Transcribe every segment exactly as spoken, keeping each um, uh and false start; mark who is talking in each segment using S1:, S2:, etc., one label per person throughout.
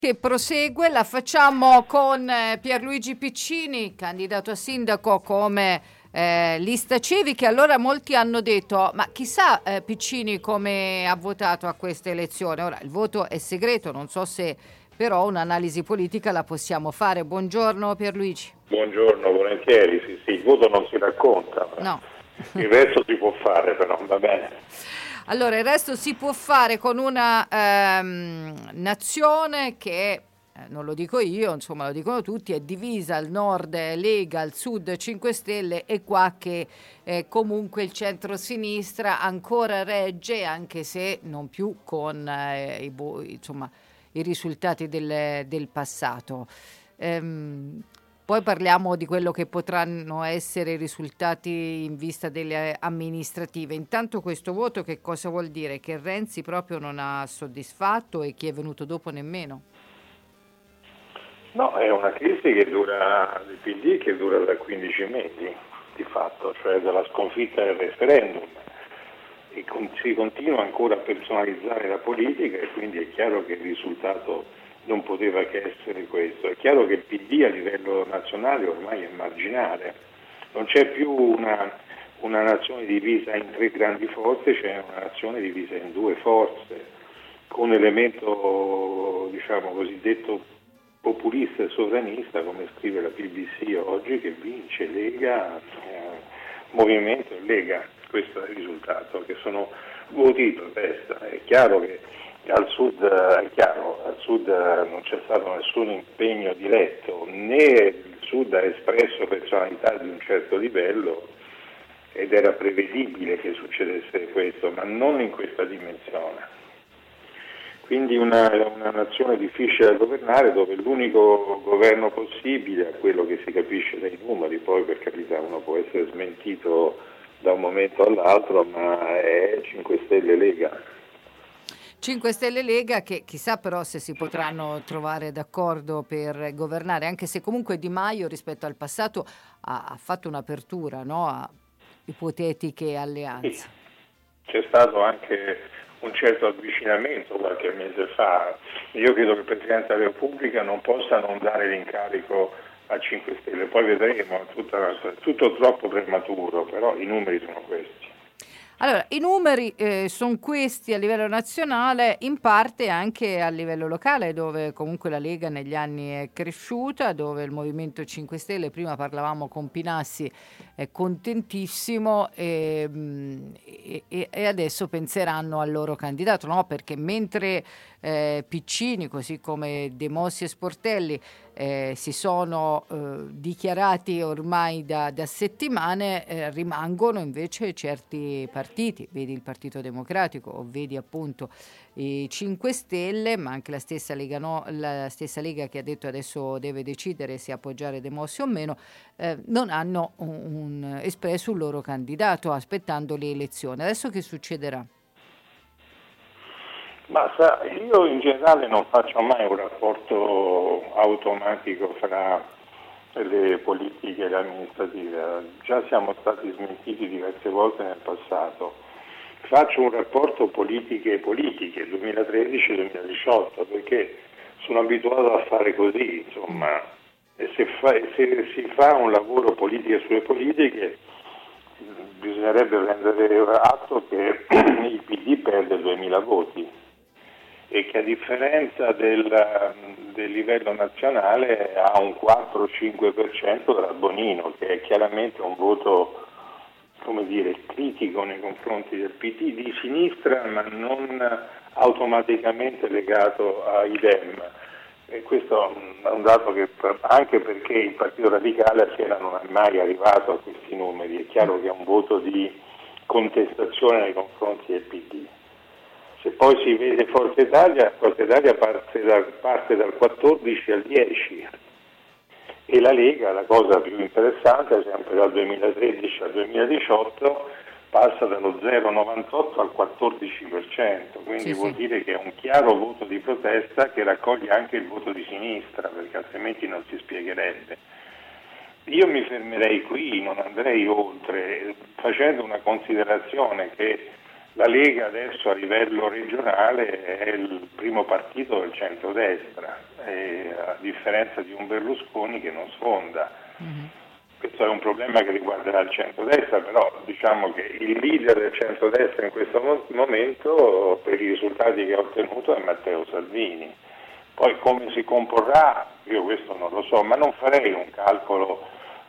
S1: Che prosegue, la facciamo con eh, Pierluigi Piccini, candidato a sindaco come eh, lista civica. Allora molti hanno detto, ma chissà eh, Piccini come ha votato a questa elezione. Ora il voto è segreto, non so se però un'analisi politica la possiamo fare. Buongiorno Pierluigi.
S2: Buongiorno, volentieri, sì, sì, il voto non si racconta,
S1: No.
S2: Il resto si può fare però, va bene.
S1: Allora, il resto si può fare con una ehm, nazione che, eh, non lo dico io, insomma lo dicono tutti, è divisa, al nord è Lega, al sud cinque Stelle e qua che eh, comunque il centro-sinistra ancora regge, anche se non più con eh, i, insomma, i risultati del, del passato. Ehm, Poi parliamo di quello che potranno essere i risultati in vista delle amministrative. Intanto questo voto che cosa vuol dire? Che Renzi proprio non ha soddisfatto e chi è venuto dopo nemmeno?
S2: No, è una crisi che dura, del P D che dura da quindici mesi di fatto, cioè dalla sconfitta del referendum. E con, si continua ancora a personalizzare la politica e quindi è chiaro che il risultato non poteva che essere questo. È chiaro che il P D a livello nazionale ormai è marginale, non c'è più una, una nazione divisa in tre grandi forze, c'è una nazione divisa in due forze, con un elemento diciamo cosiddetto populista e sovranista, come scrive la B B C oggi, che vince Lega, eh, Movimento e Lega. Questo è il risultato, che sono voti di protesta. È chiaro che al sud, è chiaro, al sud non c'è stato nessun impegno diretto, né il sud ha espresso personalità di un certo livello ed era prevedibile che succedesse questo, ma non in questa dimensione. Quindi una, una nazione difficile da governare, dove l'unico governo possibile è quello che si capisce dai numeri, poi per carità uno può essere smentito da un momento all'altro, ma è cinque Stelle Lega.
S1: cinque Stelle Lega che chissà però se si potranno trovare d'accordo per governare, anche se comunque Di Maio rispetto al passato ha, ha fatto un'apertura, no, a ipotetiche alleanze.
S2: Sì. C'è stato anche un certo avvicinamento qualche mese fa. Io credo che il Presidente della Repubblica non possa non dare l'incarico a cinque Stelle, poi vedremo, tutto, tutto troppo prematuro, però i numeri sono questi.
S1: Allora, i numeri eh, sono questi a livello nazionale, in parte anche a livello locale, dove comunque la Lega negli anni è cresciuta, dove il Movimento cinque Stelle, prima parlavamo con Pinassi, è contentissimo e, e, e adesso penseranno al loro candidato, no? Perché mentre eh, Piccini, così come De Mossi e Sportelli, Eh, si sono eh, dichiarati ormai da, da settimane, eh, rimangono invece certi partiti, vedi il Partito Democratico o vedi appunto i cinque Stelle, ma anche la stessa Lega, no, la stessa Lega che ha detto adesso deve decidere se appoggiare De Mossi o meno, eh, non hanno un, un, espresso un loro candidato aspettando le elezioni. Adesso che succederà?
S2: Ma sa, io in generale non faccio mai un rapporto automatico fra le politiche e le amministrative, già siamo stati smentiti diverse volte nel passato. Faccio un rapporto politiche e politiche, duemilatredici duemiladiciotto, perché sono abituato a fare così, insomma, e se, fa, se si fa un lavoro politiche sulle politiche bisognerebbe prendere atto che il P D perde duemila voti e che a differenza del, del livello nazionale ha un quattro cinque per cento dal Bonino, che è chiaramente un voto, come dire, critico nei confronti del P D di sinistra, ma non automaticamente legato ai Dem. E questo è un dato che, anche perché il Partito Radicale a sera non è mai arrivato a questi numeri, è chiaro che è un voto di contestazione nei confronti del P D. Se poi si vede Forza Italia, Forza Italia parte, da, parte dal quattordici al dieci e la Lega, la cosa più interessante, sempre dal duemilatredici al duemiladiciotto, passa dallo zero virgola novantotto al quattordici per cento, quindi sì, vuol sì. dire che è un chiaro voto di protesta che raccoglie anche il voto di sinistra, perché altrimenti non si spiegherebbe. Io mi fermerei qui, non andrei oltre, facendo una considerazione che La Lega adesso a livello regionale è il primo partito del centrodestra, e a differenza di un Berlusconi che non sfonda. Mm-hmm. Questo è un problema che riguarderà il centrodestra, però diciamo che il leader del centrodestra in questo momento, per i risultati che ha ottenuto, è Matteo Salvini. Poi come si comporrà, io questo non lo so, ma non farei un calcolo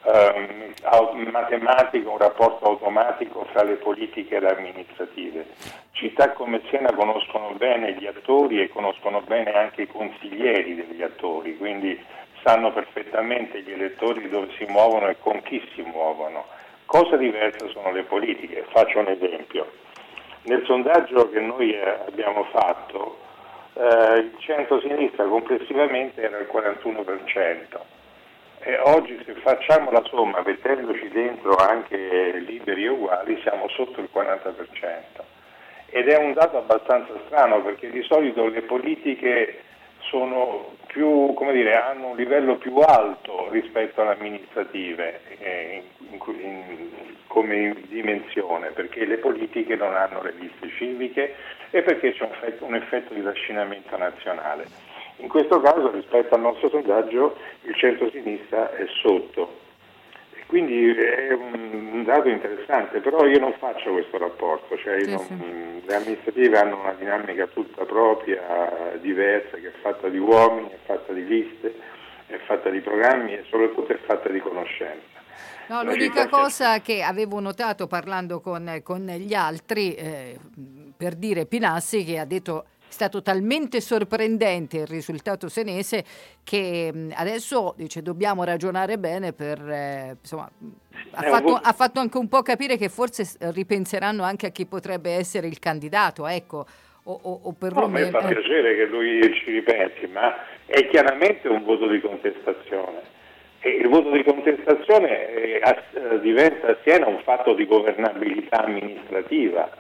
S2: Um, matematico, un rapporto automatico fra le politiche e le amministrative. Città come Siena conoscono bene gli attori e conoscono bene anche i consiglieri degli attori, quindi sanno perfettamente gli elettori dove si muovono e con chi si muovono. Cosa diversa sono le politiche. Faccio un esempio. Nel sondaggio che noi abbiamo fatto, eh, il centro-sinistra complessivamente era il quarantuno per cento. E oggi se facciamo la somma mettendoci dentro anche Liberi e Uguali siamo sotto il quaranta per cento ed è un dato abbastanza strano perché di solito le politiche sono più, come dire, hanno un livello più alto rispetto alle amministrative eh, in, in, come dimensione, perché le politiche non hanno le liste civiche e perché c'è un effetto, un effetto di trascinamento nazionale. In questo caso rispetto al nostro sondaggio il centro-sinistra è sotto, e quindi è un dato interessante, però io non faccio questo rapporto, cioè io
S1: sì,
S2: non,
S1: sì.
S2: le amministrative hanno una dinamica tutta propria, diversa, che è fatta di uomini, è fatta di liste, è fatta di programmi e soprattutto è fatta di conoscenza.
S1: No, l'unica cosa che avevo notato parlando con, con gli altri, eh, per dire Pinassi, che ha detto è stato talmente sorprendente il risultato senese che adesso dice dobbiamo ragionare bene per eh, insomma ha fatto, ha fatto anche un po' capire che forse ripenseranno anche a chi potrebbe essere il candidato, ecco, o, o, o perlomeno.
S2: No, mi fa eh. piacere che lui ci ripensi, ma è chiaramente un voto di contestazione. E il voto di contestazione eh, eh, diventa a Siena un fatto di governabilità amministrativa.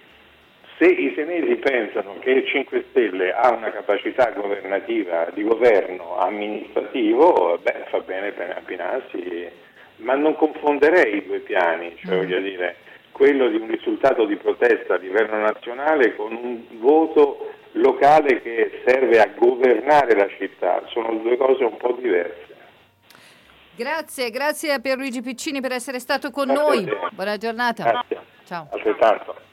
S2: Se i senesi pensano che il cinque Stelle ha una capacità governativa di governo amministrativo, beh, fa bene Pinassi, ma non confonderei i due piani, cioè voglio dire, quello di un risultato di protesta a livello nazionale con un voto locale che serve a governare la città, sono due cose un po' diverse.
S1: Grazie, grazie a Pierluigi Piccini per essere stato con grazie noi. Buona giornata.
S2: Grazie.
S1: Ciao.
S2: Altrettanto.